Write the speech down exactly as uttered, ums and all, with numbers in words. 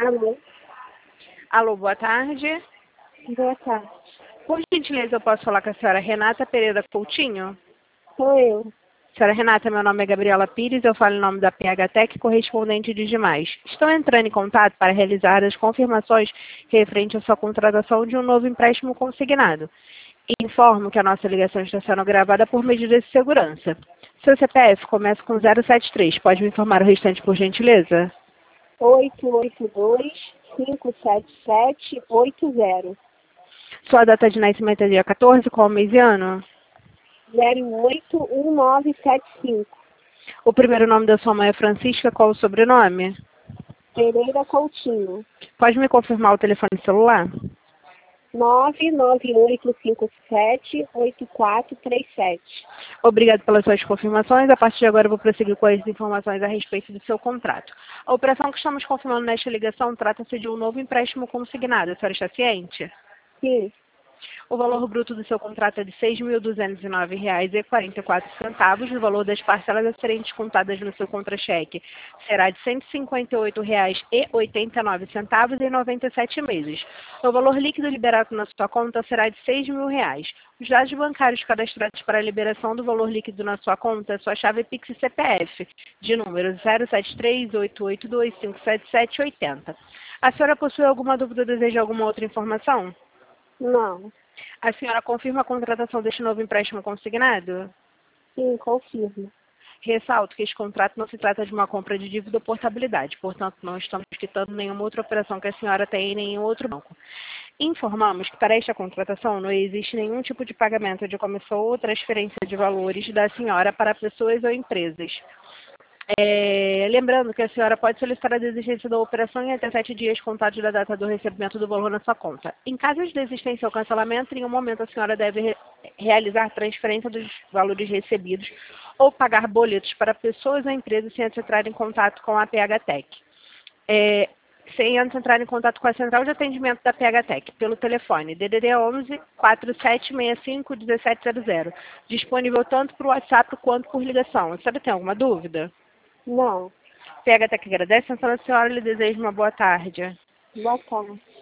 Alô? Alô, boa tarde. Boa tarde. Por gentileza, eu posso falar com a senhora Renata Pereira Coutinho? Sou eu. Senhora Renata, meu nome é Gabriela Pires, eu falo em nome da P H Tec, correspondente de demais. Estou entrando em contato para realizar as confirmações referente à sua contratação de um novo empréstimo consignado. Informo que a nossa ligação está sendo gravada por medidas de segurança. Seu C P F começa com zero sete três. Pode me informar o restante, por gentileza? oito oito dois, cinco sete sete, oito zero. Sua data de nascimento é dia quatorze, qual mês e ano? zero oito um nove sete cinco. O primeiro nome da sua mãe é Francisca, qual o sobrenome? Pereira Coutinho. Pode me confirmar o telefone celular? nove nove oito cinco sete, oito quatro três sete. Obrigado pelas suas confirmações. A partir de agora eu vou prosseguir com as informações a respeito do seu contrato. A operação que estamos confirmando nesta ligação trata-se de um novo empréstimo consignado. A senhora está ciente? Sim. O valor bruto do seu contrato é de seis mil duzentos e nove reais e quarenta e quatro centavos. O valor das parcelas a serem descontadas no seu contra-cheque será de cento e cinquenta e oito reais e oitenta e nove centavos em noventa e sete meses. O valor líquido liberado na sua conta será de seis mil reais. Os dados bancários cadastrados para a liberação do valor líquido na sua conta é sua chave Pix e C P F, de número zero sete três, oito oito dois, cinco sete sete, oito zero. A senhora possui alguma dúvida ou deseja alguma outra informação? Não. A senhora confirma a contratação deste novo empréstimo consignado? Sim, confirmo. Ressalto que este contrato não se trata de uma compra de dívida ou portabilidade, portanto, não estamos quitando nenhuma outra operação que a senhora tem em nenhum outro banco. Informamos que para esta contratação não existe nenhum tipo de pagamento de comissão ou transferência de valores da senhora para pessoas ou empresas. É, lembrando que a senhora pode solicitar a desistência da operação em até sete dias contados da data do recebimento do valor na sua conta. Em caso de desistência ou cancelamento, em um momento a senhora deve re realizar transferência dos valores recebidos ou pagar boletos para pessoas ou empresas sem antes entrar em contato com a P H Tec. É, sem antes entrar em contato com a central de atendimento da P H Tec, pelo telefone D D D onze, quatro sete seis cinco, um sete zero zero, disponível tanto por WhatsApp quanto por ligação. A senhora tem alguma dúvida? Não. P H Tec agradece, então a senhora lhe deseja uma boa tarde. Boa tarde.